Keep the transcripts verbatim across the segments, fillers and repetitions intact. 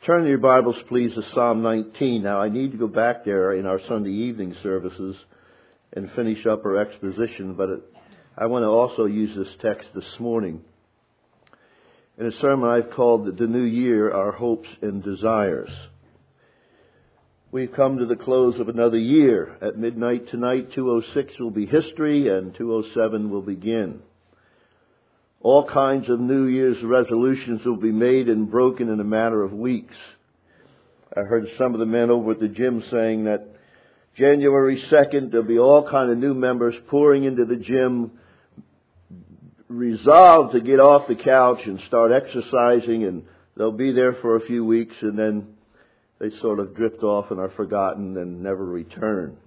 Turn your Bibles, please, to Psalm nineteen. Now, I need to go back there in our Sunday evening services and finish up our exposition, but it, I want to also use this text this morning. In a sermon I've called The New Year, Our Hopes and Desires. We've come to the close of another year. At midnight tonight, two oh six will be history and two oh seven will begin. All kinds of New Year's resolutions will be made and broken in a matter of weeks. I heard some of the men over at the gym saying that January second, there'll be all kind of new members pouring into the gym, resolved to get off the couch and start exercising, and they'll be there for a few weeks, and then they sort of drift off and are forgotten and never return.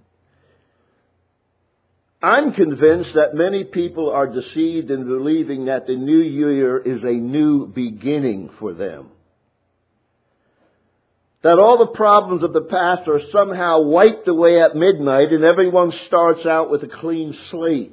I'm convinced that many people are deceived in believing that the new year is a new beginning for them. That all the problems of the past are somehow wiped away at midnight and everyone starts out with a clean slate.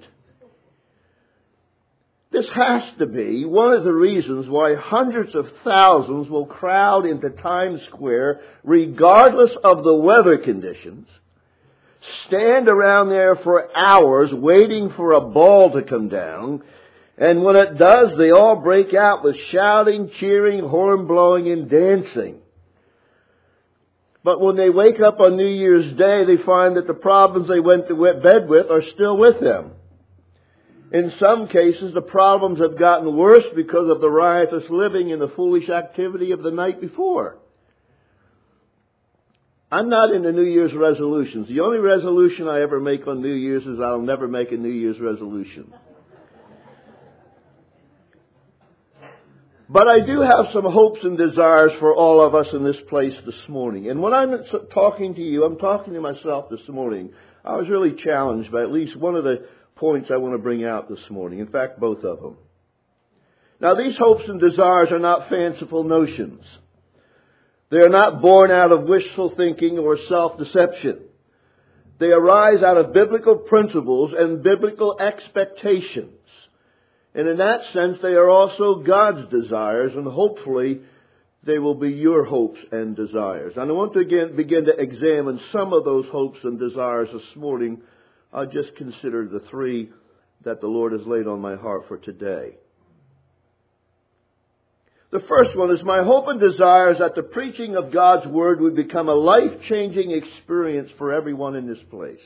This has to be one of the reasons why hundreds of thousands will crowd into Times Square regardless of the weather conditions, stand around there for hours waiting for a ball to come down, and when it does, they all break out with shouting, cheering, horn blowing, and dancing. But when they wake up on New Year's Day, they find that the problems they went to bed with are still with them. In some cases, the problems have gotten worse because of the riotous living and the foolish activity of the night before. I'm not into New Year's resolutions. The only resolution I ever make on New Year's is I'll never make a New Year's resolution. But I do have some hopes and desires for all of us in this place this morning. And when I'm talking to you, I'm talking to myself this morning. I was really challenged by at least one of the points I want to bring out this morning. In fact, both of them. Now, these hopes and desires are not fanciful notions. They are not born out of wishful thinking or self-deception. They arise out of biblical principles and biblical expectations. And in that sense, they are also God's desires, and hopefully they will be your hopes and desires. And I want to again begin to examine some of those hopes and desires this morning. I'll just consider the three that the Lord has laid on my heart for today. The first one is my hope and desire is that the preaching of God's Word would become a life-changing experience for everyone in this place.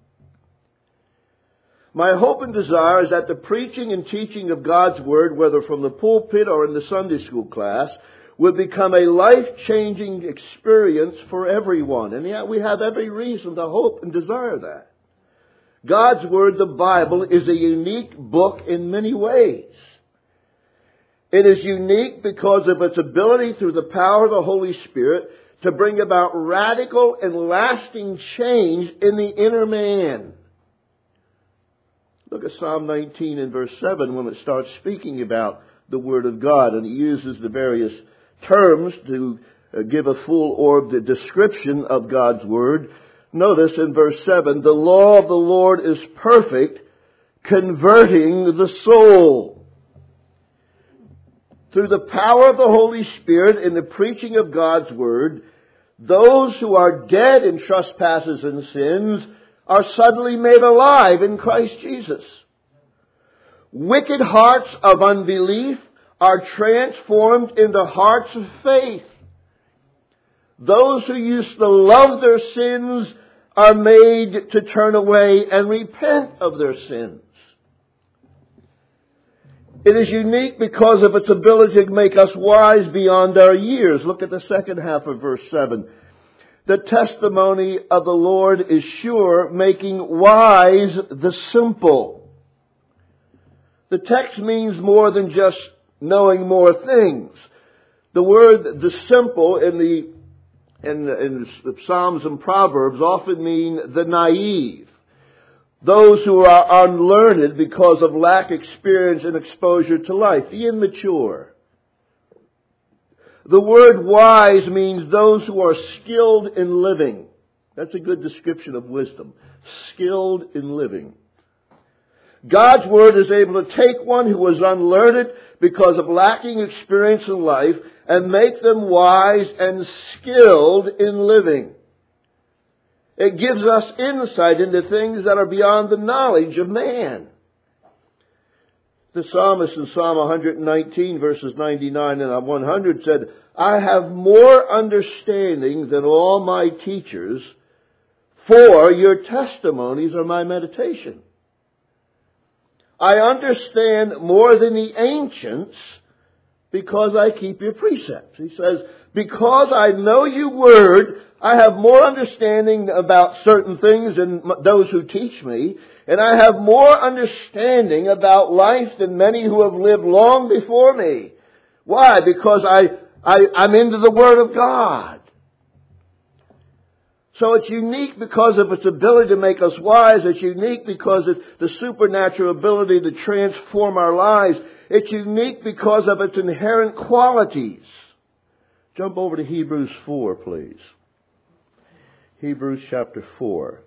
My hope and desire is that the preaching and teaching of God's Word, whether from the pulpit or in the Sunday school class, would become a life-changing experience for everyone. And yet we have every reason to hope and desire that. God's Word, the Bible, is a unique book in many ways. It is unique because of its ability through the power of the Holy Spirit to bring about radical and lasting change in the inner man. Look at Psalm nineteen and verse seven when it starts speaking about the Word of God, and it uses the various terms to give a full orbed description of God's Word. Notice in verse seven, the law of the Lord is perfect, converting the soul. Through the power of the Holy Spirit in the preaching of God's Word, those who are dead in trespasses and sins are suddenly made alive in Christ Jesus. Wicked hearts of unbelief are transformed into hearts of faith. Those who used to love their sins are made to turn away and repent of their sins. It is unique because of its ability to make us wise beyond our years. Look at the second half of verse seven. The testimony of the Lord is sure, making wise the simple. The text means more than just knowing more things. The word the simple in the in, in the Psalms and Proverbs often mean the naive. Those who are unlearned because of lack of experience and exposure to life. The immature. The word wise means those who are skilled in living. That's a good description of wisdom. Skilled in living. God's Word is able to take one who was unlearned because of lacking experience in life and make them wise and skilled in living. It gives us insight into things that are beyond the knowledge of man. The psalmist in Psalm one nineteen, verses ninety-nine and one hundred said, I have more understanding than all my teachers, for your testimonies are my meditation. I understand more than the ancients because I keep your precepts. He says, because I know your word, I have more understanding about certain things than those who teach me, and I have more understanding about life than many who have lived long before me. Why? Because I, I, I'm into the Word of God. So it's unique because of its ability to make us wise. It's unique because of the supernatural ability to transform our lives. It's unique because of its inherent qualities. Jump over to Hebrews four, please. Hebrews chapter four.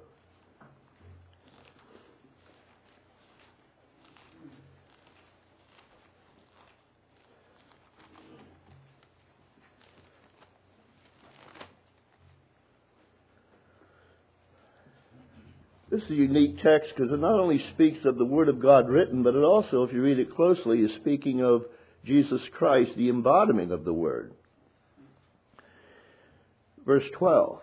This is a unique text because it not only speaks of the Word of God written, but it also, if you read it closely, is speaking of Jesus Christ, the embodiment of the Word. Verse twelve.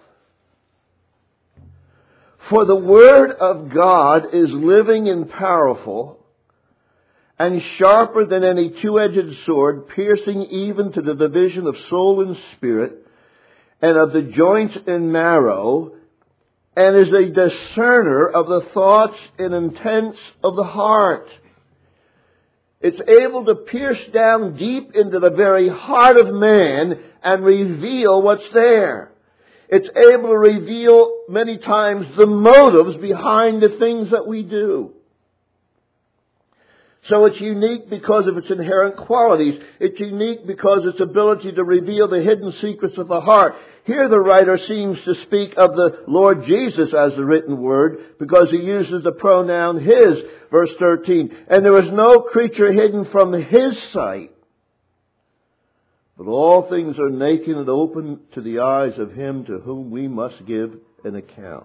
For the Word of God is living and powerful, and sharper than any two-edged sword, piercing even to the division of soul and spirit, and of the joints and marrow, and is a discerner of the thoughts and intents of the heart. It's able to pierce down deep into the very heart of man and reveal what's there. It's able to reveal many times the motives behind the things that we do. So it's unique because of its inherent qualities. It's unique because of its ability to reveal the hidden secrets of the heart. Here the writer seems to speak of the Lord Jesus as the written word because he uses the pronoun his. Verse thirteen. And there is no creature hidden from his sight, but all things are naked and open to the eyes of him to whom we must give an account.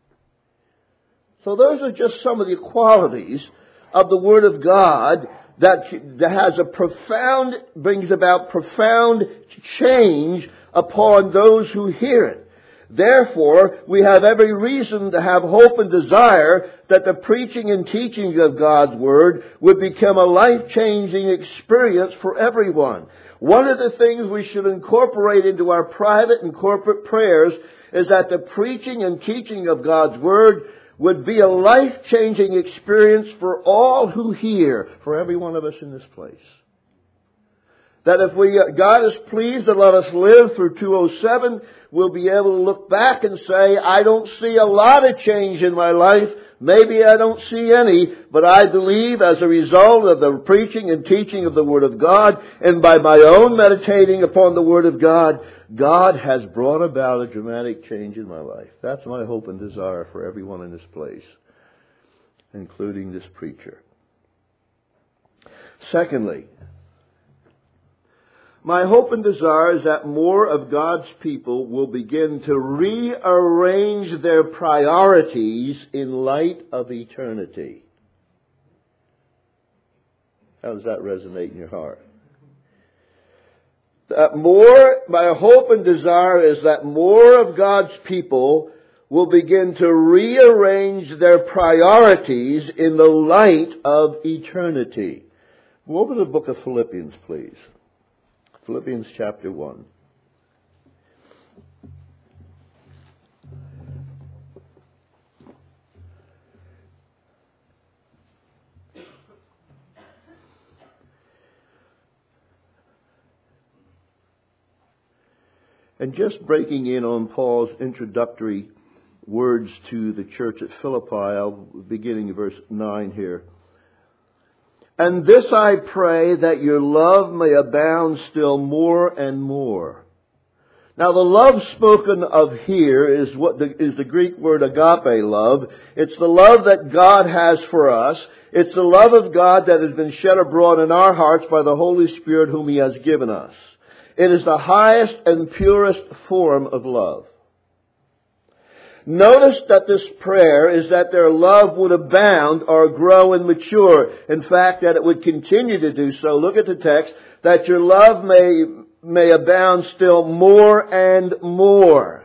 So those are just some of the qualities of the Word of God that, that has a profound, brings about profound change upon those who hear it. Therefore, we have every reason to have hope and desire that the preaching and teaching of God's Word would become a life-changing experience for everyone. One of the things we should incorporate into our private and corporate prayers is that the preaching and teaching of God's Word would be a life-changing experience for all who hear, for every one of us in this place. That if we, God is pleased to let us live through two oh seven, we'll be able to look back and say, I don't see a lot of change in my life. Maybe I don't see any, but I believe as a result of the preaching and teaching of the Word of God and by my own meditating upon the Word of God, God has brought about a dramatic change in my life. That's my hope and desire for everyone in this place, including this preacher. Secondly, my hope and desire is that more of God's people will begin to rearrange their priorities in light of eternity. How does that resonate in your heart? That more, my hope and desire is that more of God's people will begin to rearrange their priorities in the light of eternity. Go over to the book of Philippians, please. Philippians chapter one. And just breaking in on Paul's introductory words to the church at Philippi, I'll beginning in verse nine here. And this I pray, that your love may abound still more and more. Now the love spoken of here is what the, is the Greek word agape love. It's the love that God has for us. It's the love of God that has been shed abroad in our hearts by the Holy Spirit whom He has given us. It is the highest and purest form of love. Notice that this prayer is that their love would abound or grow and mature. In fact, that it would continue to do so. Look at the text. That your love may, may abound still more and more.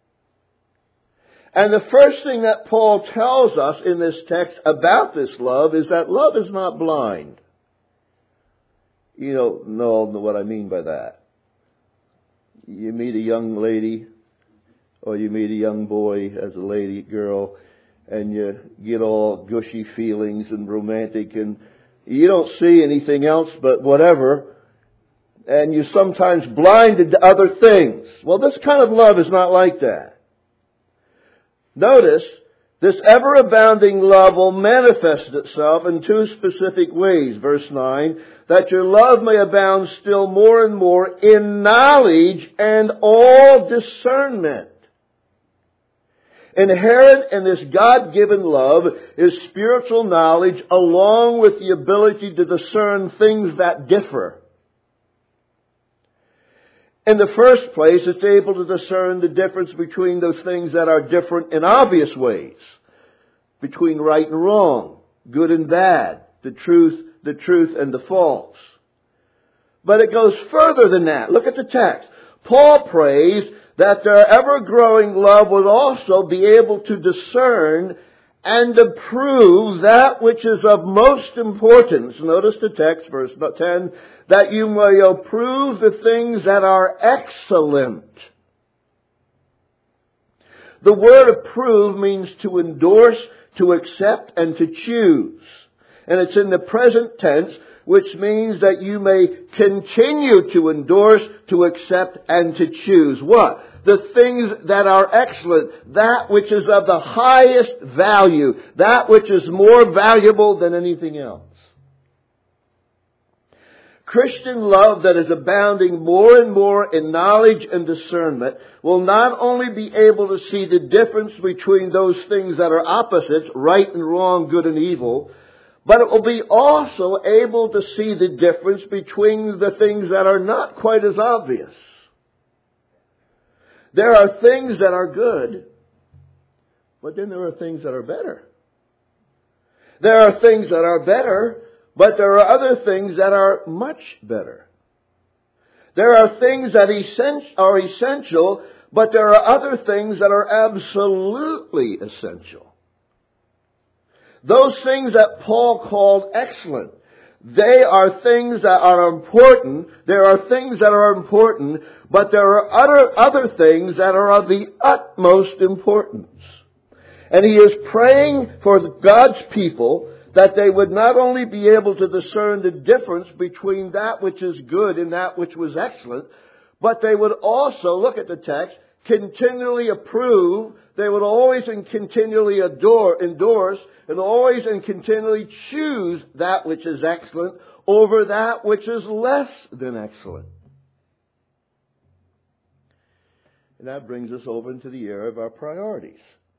And the first thing that Paul tells us in this text about this love is that love is not blind. You don't know what I mean by that. You meet a young lady, or you meet a young boy as a lady, girl, and you get all gushy feelings and romantic, and you don't see anything else but whatever, and you're sometimes blinded to other things. Well, this kind of love is not like that. Notice, this ever-abounding love will manifest itself in two specific ways. Verse nine, that your love may abound still more and more in knowledge and all discernment. Inherent in this God-given love is spiritual knowledge along with the ability to discern things that differ. In the first place, it's able to discern the difference between those things that are different in obvious ways. Between right and wrong, good and bad, the truth, the truth and the false. But it goes further than that. Look at the text. Paul prays that their ever-growing love would also be able to discern and approve that which is of most importance. Notice the text, verse ten, that you may approve the things that are excellent. The word approve means to endorse, to accept, and to choose. And it's in the present tense, which means that you may continue to endorse, to accept, and to choose. What? The things that are excellent, that which is of the highest value, that which is more valuable than anything else. Christian love that is abounding more and more in knowledge and discernment will not only be able to see the difference between those things that are opposites, right and wrong, good and evil, but it will be also able to see the difference between the things that are not quite as obvious. There are things that are good, but then there are things that are better. There are things that are better, but there are other things that are much better. There are things that are essential, but there are other things that are absolutely essential. Those things that Paul called excellent, they are things that are important. There are things that are important, but there are other, other things that are of the utmost importance. And he is praying for God's people that they would not only be able to discern the difference between that which is good and that which was excellent, but they would also, look at the text, continually approve, they would always and continually adore, endorse, and always and continually choose that which is excellent over that which is less than excellent. And that brings us over into the area of our priorities.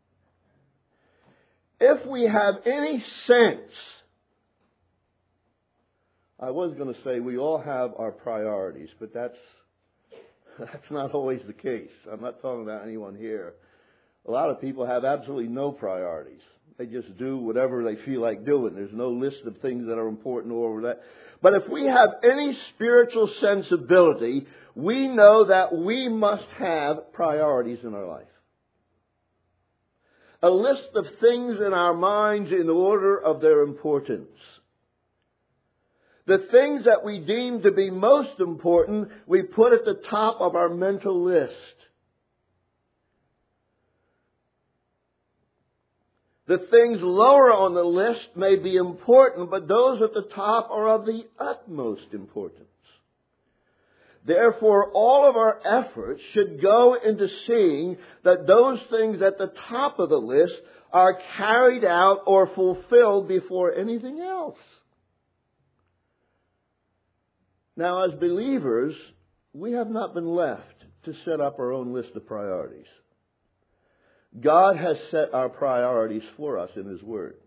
If we have any sense, I was going to say we all have our priorities, but that's that's not always the case. I'm not talking about anyone here. A lot of people have absolutely no priorities. They just do whatever they feel like doing. There's no list of things that are important over that. But if we have any spiritual sensibility, we know that we must have priorities in our life. A list of things in our minds in order of their importance. The things that we deem to be most important, we put at the top of our mental list. The things lower on the list may be important, but those at the top are of the utmost importance. Therefore, all of our efforts should go into seeing that those things at the top of the list are carried out or fulfilled before anything else. Now, as believers, we have not been left to set up our own list of priorities. God has set our priorities for us in His Word.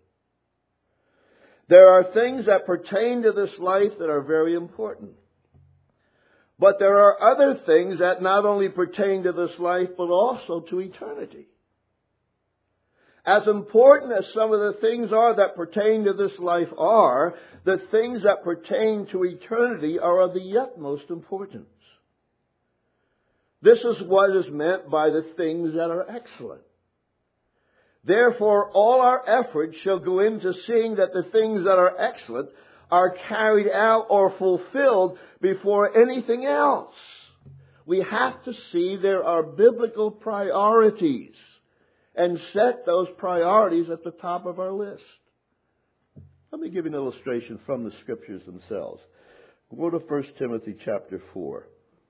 There are things that pertain to this life that are very important. But there are other things that not only pertain to this life, but also to eternity. As important as some of the things are that pertain to this life are, the things that pertain to eternity are of the utmost importance. This is what is meant by the things that are excellent. Therefore, all our efforts shall go into seeing that the things that are excellent are carried out or fulfilled before anything else. We have to see there are biblical priorities and set those priorities at the top of our list. Let me give you an illustration from the Scriptures themselves. Go to First Timothy chapter four.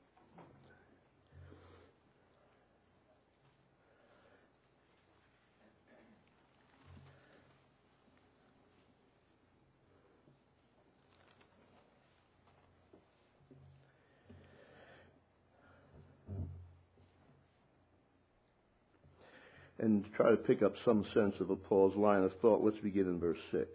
And to try to pick up some sense of a Paul's line of thought, let's begin in verse six.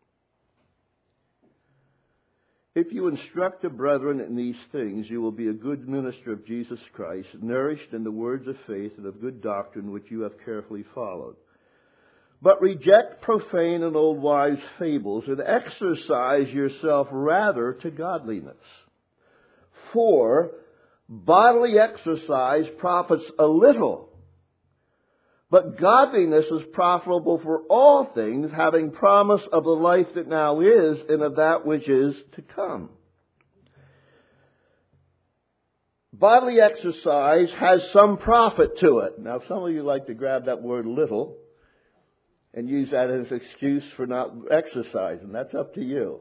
If you instruct the brethren in these things, you will be a good minister of Jesus Christ, nourished in the words of faith and of good doctrine which you have carefully followed. But reject profane and old wives' fables, and exercise yourself rather to godliness. For bodily exercise profits a little, but godliness is profitable for all things, having promise of the life that now is and of that which is to come. Bodily exercise has some profit to it. Now, some of you like to grab that word little and use that as an excuse for not exercising. That's up to you.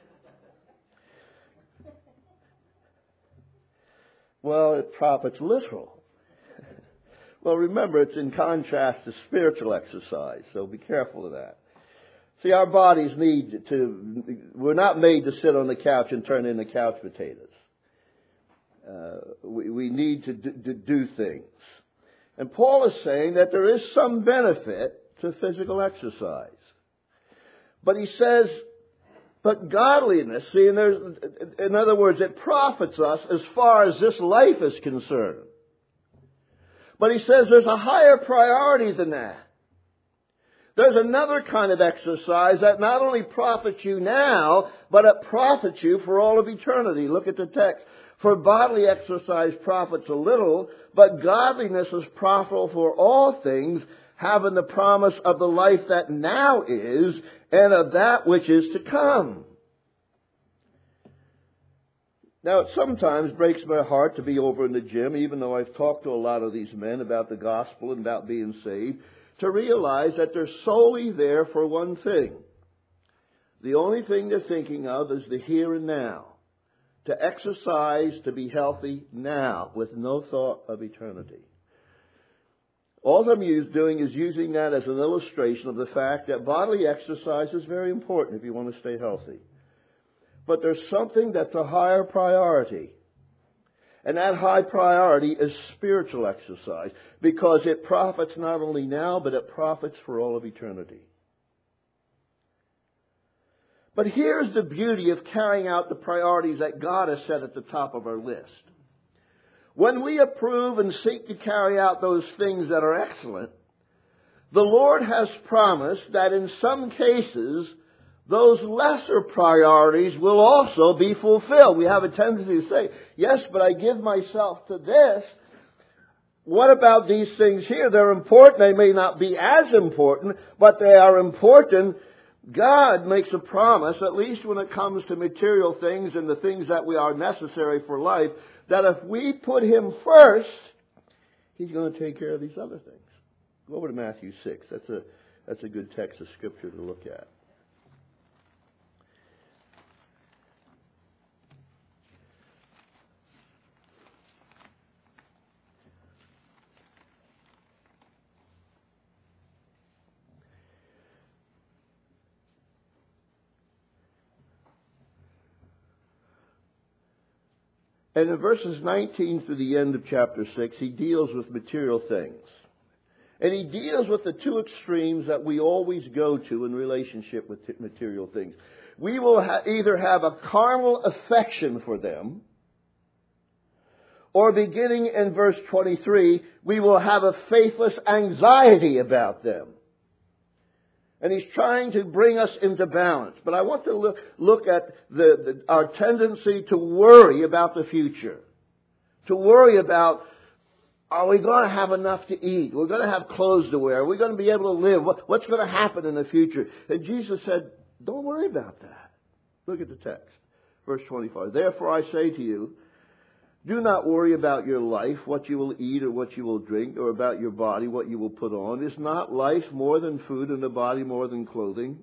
Well, it profits little. Well, remember, it's in contrast to spiritual exercise, so be careful of that. See, our bodies need to, we're not made to sit on the couch and turn into couch potatoes. Uh, we, we need to do, to do things. And Paul is saying that there is some benefit to physical exercise. But he says, but godliness, see, and there's, in other words, it profits us as far as this life is concerned. But he says there's a higher priority than that. There's another kind of exercise that not only profits you now, but it profits you for all of eternity. Look at the text. For bodily exercise profits a little, but godliness is profitable for all things, having the promise of the life that now is and of that which is to come. Now, it sometimes breaks my heart to be over in the gym, even though I've talked to a lot of these men about the gospel and about being saved, to realize that they're solely there for one thing. The only thing they're thinking of is the here and now. To exercise, to be healthy now, with no thought of eternity. All I'm doing is using that as an illustration of the fact that bodily exercise is very important if you want to stay healthy. But there's something that's a higher priority. And that high priority is spiritual exercise, because it profits not only now, but it profits for all of eternity. But here's the beauty of carrying out the priorities that God has set at the top of our list. When we approve and seek to carry out those things that are excellent, the Lord has promised that in some cases, those lesser priorities will also be fulfilled. We have a tendency to say, yes, but I give myself to this. What about these things here? They're important. They may not be as important, but they are important. God makes a promise, at least when it comes to material things and the things that we are necessary for life, that if we put Him first, He's going to take care of these other things. Go over to Matthew six. That's a, that's a good text of Scripture to look at. And in verses nineteen through the end of chapter six, he deals with material things. And he deals with the two extremes that we always go to in relationship with material things. We will ha- either have a carnal affection for them, Or beginning in verse twenty-three, we will have a faithless anxiety about them. And he's trying to bring us into balance. But I want to look, look at the, the, our tendency to worry about the future. To worry about, are we going to have enough to eat? We're going to have clothes to wear. Are we going to be able to live? What, what's going to happen in the future? And Jesus said, don't worry about that. Look at the text. Verse twenty-five. Therefore I say to you, do not worry about your life, what you will eat or what you will drink, or about your body, what you will put on. Is not life more than food and the body more than clothing?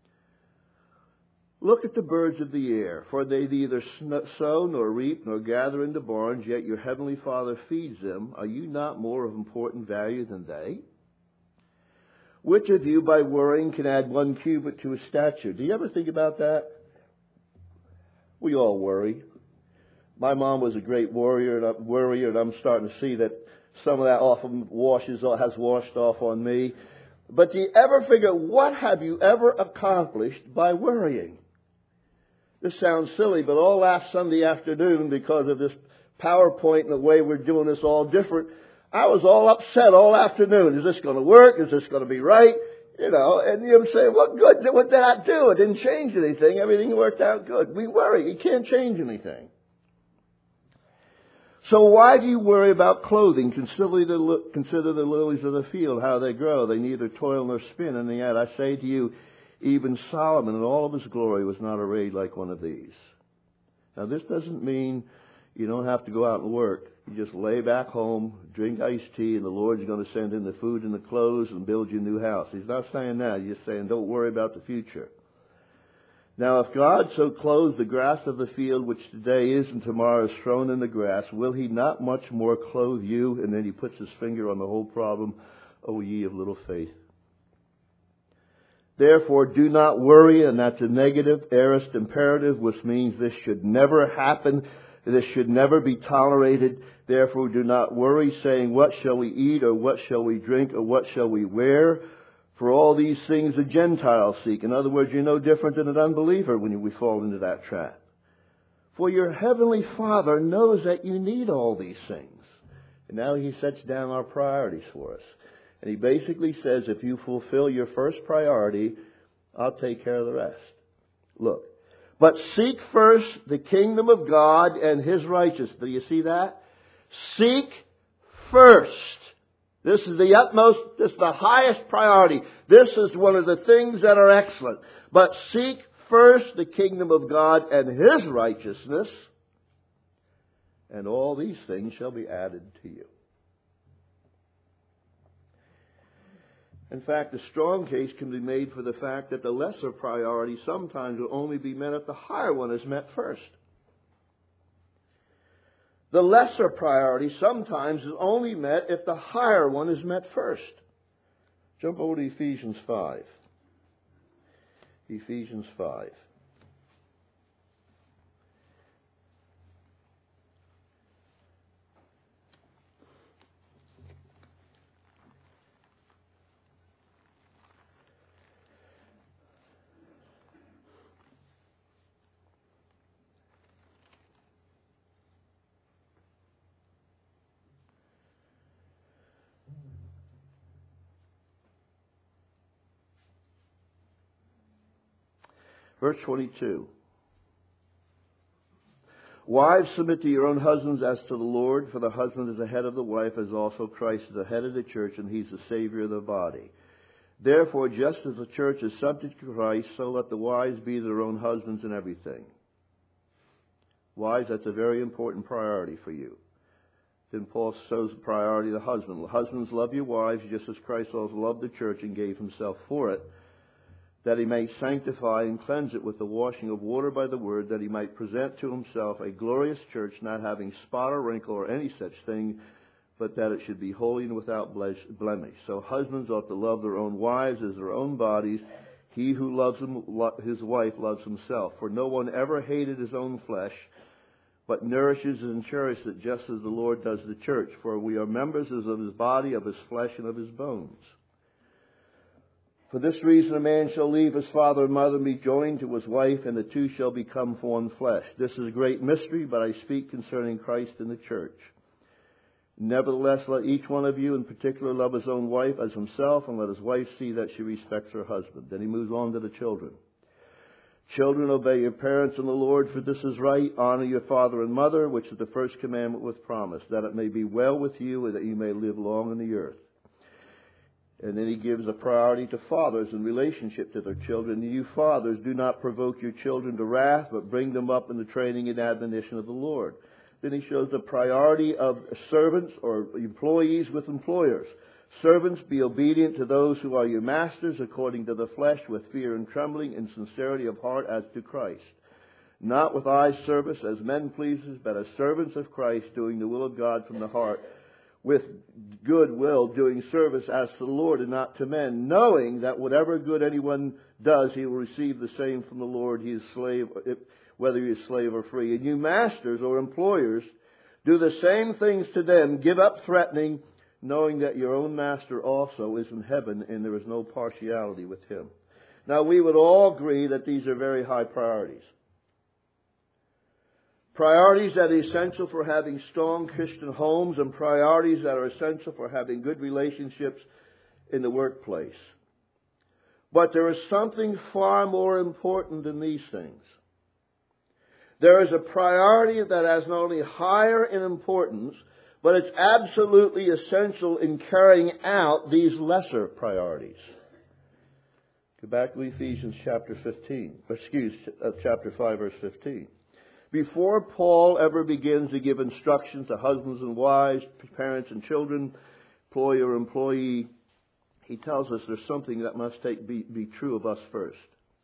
Look at the birds of the air, for they neither sow nor reap nor gather into barns, yet your heavenly Father feeds them. Are you not more of important value than they? Which of you by worrying can add one cubit to his stature? Do you ever think about that? We all worry. My mom was a great warrior, and worrier, and I'm starting to see that some of that often washes has washed off on me. But do you ever figure, what have you ever accomplished by worrying? This sounds silly, but all last Sunday afternoon, because of this PowerPoint and the way we're doing this all different, I was all upset all afternoon. Is this going to work? Is this going to be right? You know, and you say, what good? What did I do? It didn't change anything. Everything worked out good. We worry. You can't change anything. So why do you worry about clothing? Consider the, consider the lilies of the field, how they grow. They neither toil nor spin. And yet I say to you, even Solomon in all of his glory was not arrayed like one of these. Now this doesn't mean you don't have to go out and work. You just lay back home, drink iced tea, and the Lord's going to send in the food and the clothes and build you a new house. He's not saying that. He's just saying don't worry about the future. Now, if God so clothes the grass of the field, which today is and tomorrow is thrown in the grass, will He not much more clothe you? And then He puts His finger on the whole problem. O ye of little faith. Therefore, do not worry, and that's a negative, aorist imperative, which means this should never happen. This should never be tolerated. Therefore, do not worry, saying, what shall we eat, or what shall we drink, or what shall we wear? For all these things the Gentiles seek. In other words, you're no different than an unbeliever when we fall into that trap. For your heavenly Father knows that you need all these things. And now He sets down our priorities for us. And He basically says, if you fulfill your first priority, I'll take care of the rest. Look. But seek first the kingdom of God and His righteousness. Do you see that? Seek first. This is the utmost, this is the highest priority. This is one of the things that are excellent. But seek first the kingdom of God and His righteousness, and all these things shall be added to you. In fact, a strong case can be made for the fact that the lesser priority sometimes will only be met if the higher one is met first. The lesser priority sometimes is only met if the higher one is met first. Jump over to Ephesians five. Ephesians five. Verse twenty-two. Wives, submit to your own husbands as to the Lord, for the husband is the head of the wife, as also Christ is the head of the church, and He's the Savior of the body. Therefore, just as the church is subject to Christ, so let the wives be their own husbands in everything. Wives, that's a very important priority for you. Then Paul shows the priority of the husband. Husbands, love your wives, just as Christ also loved the church and gave Himself for it, that He may sanctify and cleanse it with the washing of water by the word, that He might present to Himself a glorious church, not having spot or wrinkle or any such thing, but that it should be holy and without blemish. So husbands ought to love their own wives as their own bodies. He who loves him, his wife loves himself. For no one ever hated his own flesh, but nourishes and cherishes it, just as the Lord does the church. For we are members of His body, of His flesh, and of His bones. For this reason a man shall leave his father and mother and be joined to his wife, and the two shall become one flesh. This is a great mystery, but I speak concerning Christ and the church. Nevertheless, let each one of you in particular love his own wife as himself, and let his wife see that she respects her husband. Then he moves on to the children. Children, obey your parents in the Lord, for this is right. Honor your father and mother, which is the first commandment with promise, that it may be well with you and that you may live long on the earth. And then he gives a priority to fathers in relationship to their children. You fathers, do not provoke your children to wrath, but bring them up in the training and admonition of the Lord. Then he shows the priority of servants or employees with employers. Servants, be obedient to those who are your masters according to the flesh, with fear and trembling and sincerity of heart as to Christ. Not with eye service as men pleasers, but as servants of Christ, doing the will of God from the heart, with good will, doing service as to the Lord and not to men, knowing that whatever good anyone does, he will receive the same from the Lord. He is slave, whether he is slave or free. And you masters or employers, do the same things to them. Give up threatening, knowing that your own master also is in heaven, and there is no partiality with him. Now, we would all agree that these are very high priorities. Priorities that are essential for having strong Christian homes, and priorities that are essential for having good relationships in the workplace. But there is something far more important than these things. There is a priority that has not only higher in importance, but it's absolutely essential in carrying out these lesser priorities. Go back to Ephesians chapter fifteen, excuse, uh, chapter five, verse fifteen. Before Paul ever begins to give instructions to husbands and wives, parents and children, employer, employee, he tells us there's something that must take, be, be true of us first.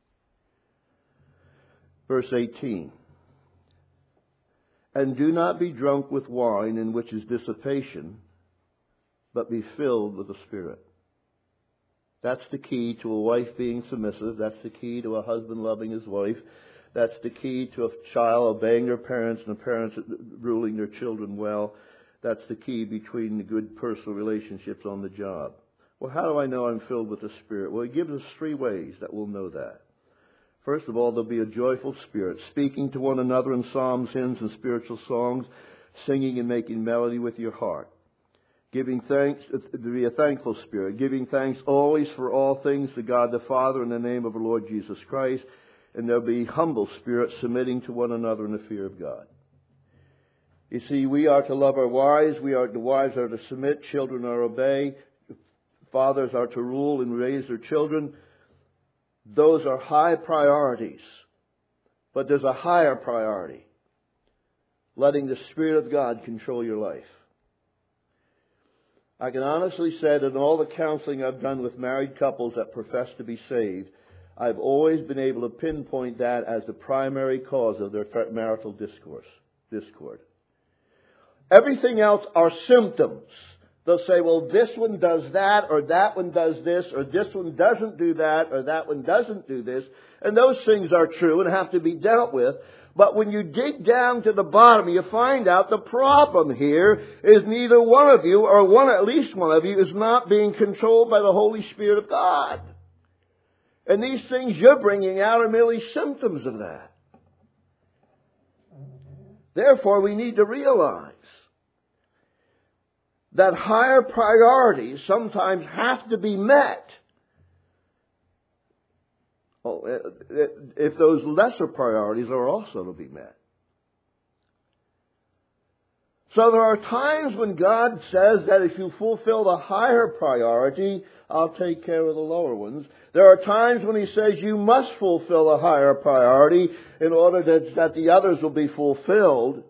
Verse eighteen. And do not be drunk with wine, in which is dissipation, but be filled with the Spirit. That's the key to a wife being submissive. That's the key to a husband loving his wife. That's the key to a child obeying their parents and the parents ruling their children well. That's the key between the good personal relationships on the job. Well, how do I know I'm filled with the Spirit? Well, he gives us three ways that we'll know that. First of all, there'll be a joyful spirit, speaking to one another in psalms, hymns, and spiritual songs, singing and making melody with your heart. Giving thanks, to be a thankful spirit, giving thanks always for all things to God the Father in the name of our Lord Jesus Christ. And there'll be humble spirit, submitting to one another in the fear of God. You see, we are to love our wives. We are, the wives are to submit. Children are to obey. Fathers are to rule and raise their children. Those are high priorities. But there's a higher priority. Letting the Spirit of God control your life. I can honestly say that in all the counseling I've done with married couples that profess to be saved, I've always been able to pinpoint that as the primary cause of their marital discourse, discord. Everything else are symptoms. They'll say, well, this one does that, or that one does this, or this one doesn't do that, or that one doesn't do this. And those things are true and have to be dealt with. But when you dig down to the bottom, you find out the problem here is neither one of you, or one, at least one of you, is not being controlled by the Holy Spirit of God. And these things you're bringing out are merely symptoms of that. Therefore, we need to realize that higher priorities sometimes have to be met if those lesser priorities are also to be met. So there are times when God says that if you fulfill the higher priority, I'll take care of the lower ones. There are times when He says you must fulfill the higher priority in order that, that the others will be fulfilled.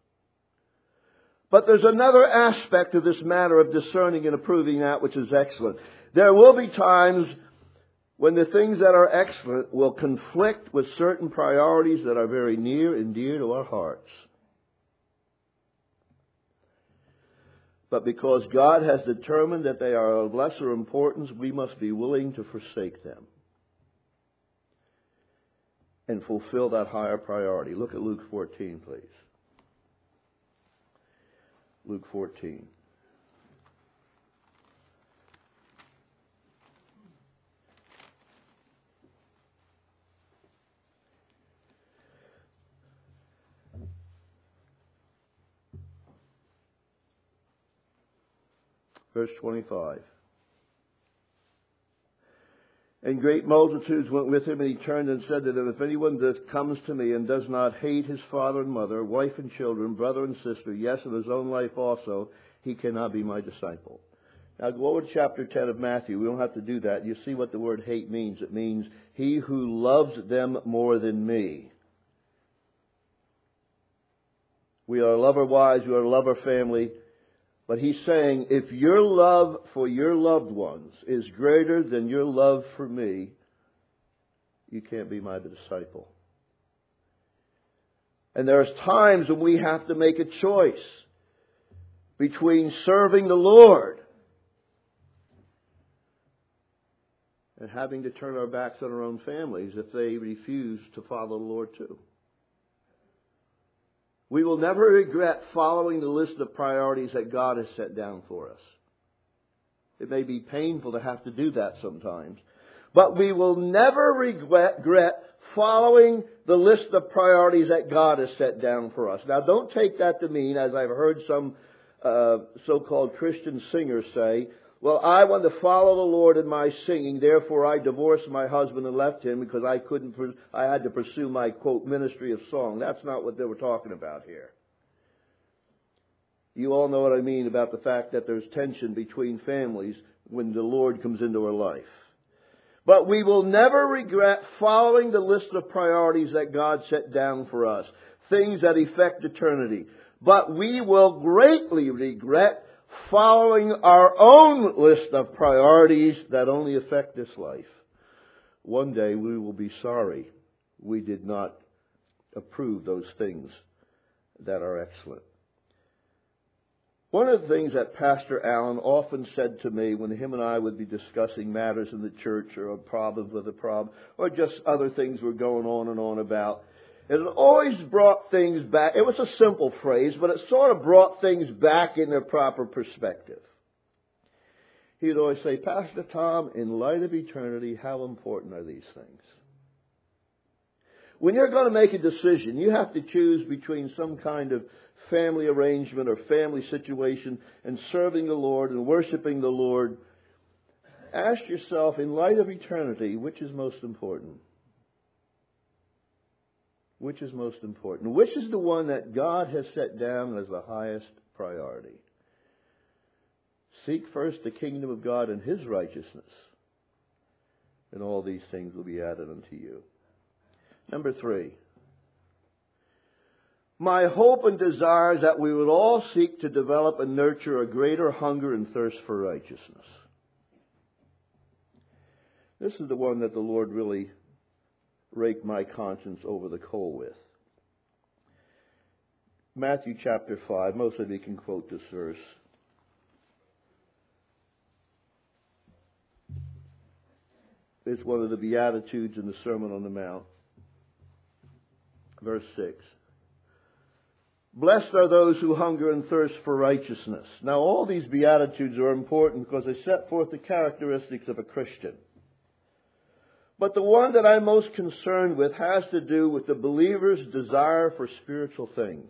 But there's another aspect of this matter of discerning and approving that which is excellent. There will be times when the things that are excellent will conflict with certain priorities that are very near and dear to our hearts. But because God has determined that they are of lesser importance, we must be willing to forsake them and fulfill that higher priority. Look at Luke fourteen, please. Luke fourteen. Verse twenty-five. And great multitudes went with him, and he turned and said to them, if anyone that comes to me and does not hate his father and mother, wife and children, brother and sister, yes, and his own life also, he cannot be my disciple. Now go over to chapter ten of Matthew. We don't have to do that. You see what the word hate means. It means he who loves them more than me. We are lover wives, we are lover family. But he's saying, if your love for your loved ones is greater than your love for me, you can't be my disciple. And there's times when we have to make a choice between serving the Lord and having to turn our backs on our own families if they refuse to follow the Lord too. We will never regret following the list of priorities that God has set down for us. It may be painful to have to do that sometimes. But we will never regret, regret following the list of priorities that God has set down for us. Now don't take that to mean, as I've heard some uh, so-called Christian singers say, well, I want to follow the Lord in my singing, therefore I divorced my husband and left him because I couldn't, I had to pursue my, quote, ministry of song. That's not what they were talking about here. You all know what I mean about the fact that there's tension between families when the Lord comes into our life. But we will never regret following the list of priorities that God set down for us, things that affect eternity. But we will greatly regret following our own list of priorities that only affect this life. One day we will be sorry we did not approve those things that are excellent. One of the things that Pastor Allen often said to me when him and I would be discussing matters in the church or a problem with a problem or just other things were going on and on about, it always brought things back. It was a simple phrase, but it sort of brought things back in their proper perspective. He would always say, Pastor Tom, in light of eternity, how important are these things? When you're going to make a decision, you have to choose between some kind of family arrangement or family situation and serving the Lord and worshiping the Lord. Ask yourself, in light of eternity, which is most important? Which is most important? Which is the one that God has set down as the highest priority? Seek first the kingdom of God and His righteousness, and all these things will be added unto you. Number three. My hope and desire is that we would all seek to develop and nurture a greater hunger and thirst for righteousness. This is the one that the Lord really rake my conscience over the coal with. Matthew chapter five. Most of you can quote this verse. It's one of the Beatitudes in the Sermon on the Mount. Verse six. Blessed are those who hunger and thirst for righteousness. Now all these Beatitudes are important because they set forth the characteristics of a Christian. But the one that I'm most concerned with has to do with the believer's desire for spiritual things.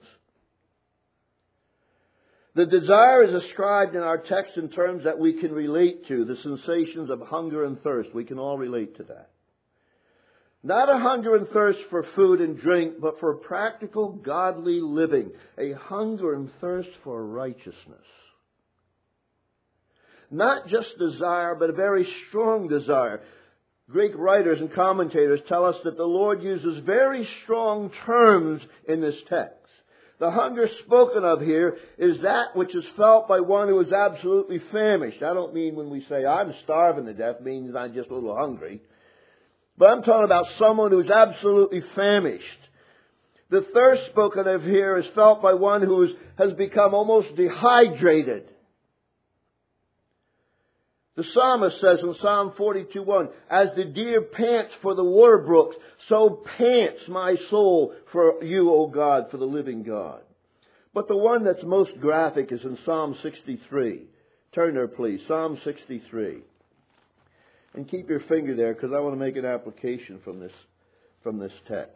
The desire is ascribed in our text in terms that we can relate to, the sensations of hunger and thirst. We can all relate to that. Not a hunger and thirst for food and drink, but for practical, godly living. A hunger and thirst for righteousness. Not just desire, but a very strong desire. Greek writers and commentators tell us that the Lord uses very strong terms in this text. The hunger spoken of here is that which is felt by one who is absolutely famished. I don't mean when we say, I'm starving to death, means I'm just a little hungry. But I'm talking about someone who's absolutely famished. The thirst spoken of here is felt by one who has become almost dehydrated. The psalmist says in Psalm forty-two one, as the deer pants for the water brooks, so pants my soul for you, O God, for the living God. But the one that's most graphic is in Psalm sixty-three. Turn there, please. Psalm sixty-three. And keep your finger there because I want to make an application from this, from this text.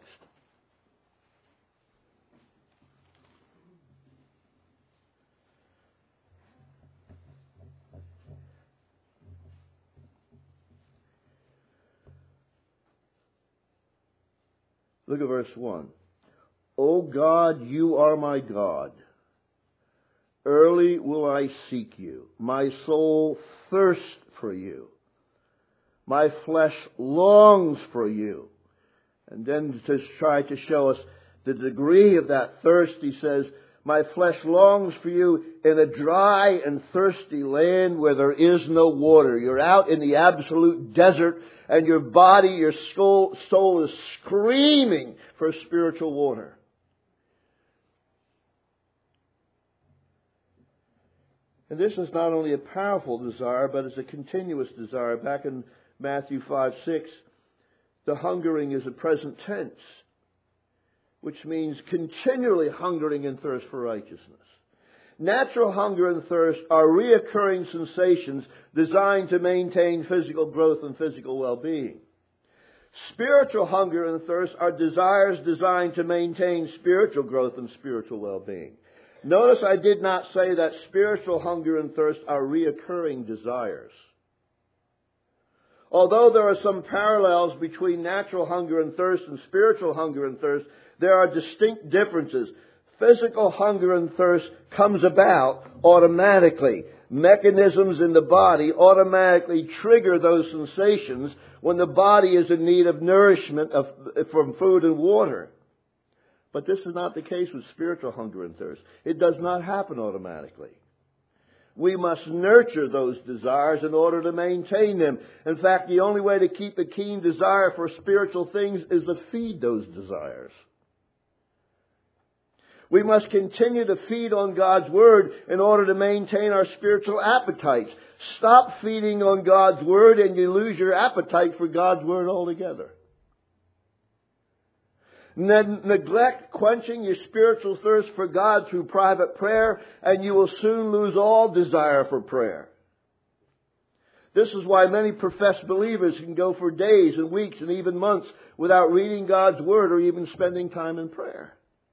Look at verse one. O God, you are my God. Early will I seek you. My soul thirsts for you. My flesh longs for you. And then to try to show us the degree of that thirst, he says, my flesh longs for you in a dry and thirsty land where there is no water. You're out in the absolute desert and your body, your soul, soul is screaming for spiritual water. And this is not only a powerful desire, but it's a continuous desire. Back in Matthew five six, the hungering is a present tense, which means continually hungering and thirst for righteousness. Natural hunger and thirst are reoccurring sensations designed to maintain physical growth and physical well-being. Spiritual hunger and thirst are desires designed to maintain spiritual growth and spiritual well-being. Notice I did not say that spiritual hunger and thirst are reoccurring desires. Although there are some parallels between natural hunger and thirst and spiritual hunger and thirst, there are distinct differences. Physical hunger and thirst comes about automatically. Mechanisms in the body automatically trigger those sensations when the body is in need of nourishment of, from food and water. But this is not the case with spiritual hunger and thirst. It does not happen automatically. We must nurture those desires in order to maintain them. In fact, the only way to keep a keen desire for spiritual things is to feed those desires. We must continue to feed on God's Word in order to maintain our spiritual appetites. Stop feeding on God's Word and you lose your appetite for God's Word altogether. Ne- neglect quenching your spiritual thirst for God through private prayer, and you will soon lose all desire for prayer. This is why many professed believers can go for days and weeks and even months without reading God's Word or even spending time in prayer.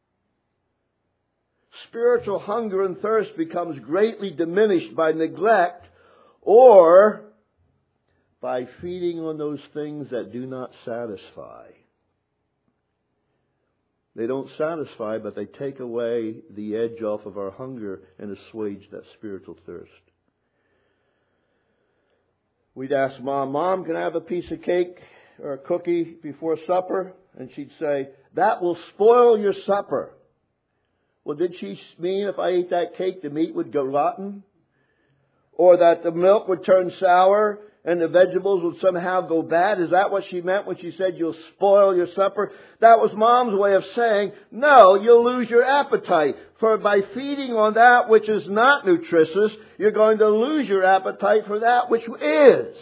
Spiritual hunger and thirst becomes greatly diminished by neglect or by feeding on those things that do not satisfy. They don't satisfy, but they take away the edge off of our hunger and assuage that spiritual thirst. We'd ask Mom, Mom, can I have a piece of cake or a cookie before supper? And she'd say, that will spoil your supper. Well, did she mean if I ate that cake, the meat would go rotten? Or that the milk would turn sour and the vegetables would somehow go bad? Is that what she meant when she said you'll spoil your supper? That was Mom's way of saying, no, you'll lose your appetite. For by feeding on that which is not nutritious, you're going to lose your appetite for that which is.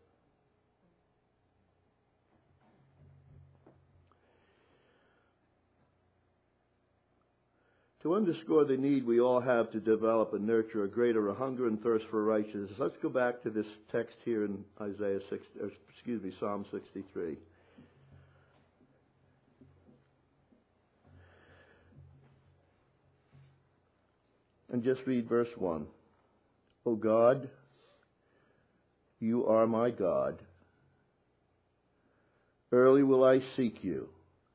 To underscore the need we all have to develop and nurture a greater hunger and thirst for righteousness, let's go back to this text here in Isaiah six, or excuse me, Psalm sixty-three. And just read verse one. O God, you are my God. Early will I seek you.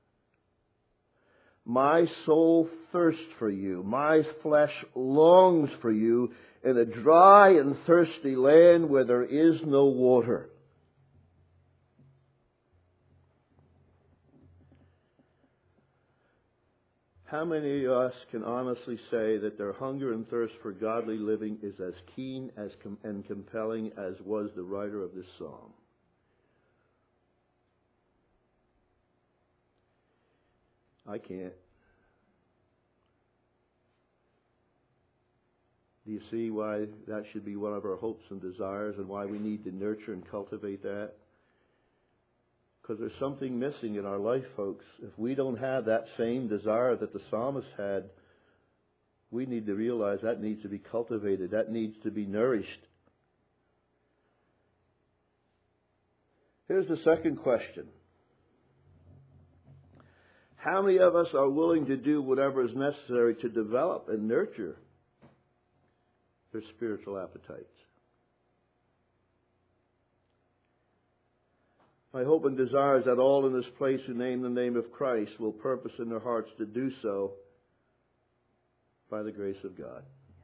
My soul thirsts for you. My flesh longs for you in a dry and thirsty land where there is no water. How many of us can honestly say that their hunger and thirst for godly living is as keen as com- and compelling as was the writer of this psalm? I can't. Do you see why that should be one of our hopes and desires and why we need to nurture and cultivate that? Because there's something missing in our life, folks. If we don't have that same desire that the psalmist had, we need to realize that needs to be cultivated. That needs to be nourished. Here's the second question. How many of us are willing to do whatever is necessary to develop and nurture their spiritual appetites? My hope and desire is that all in this place who name the name of Christ will purpose in their hearts to do so by the grace of God.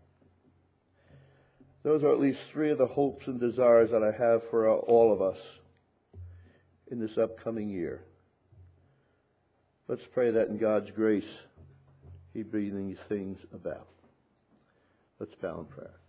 Those are at least three of the hopes and desires that I have for all of us in this upcoming year. Let's pray that in God's grace He brings these things about. Let's bow in prayer.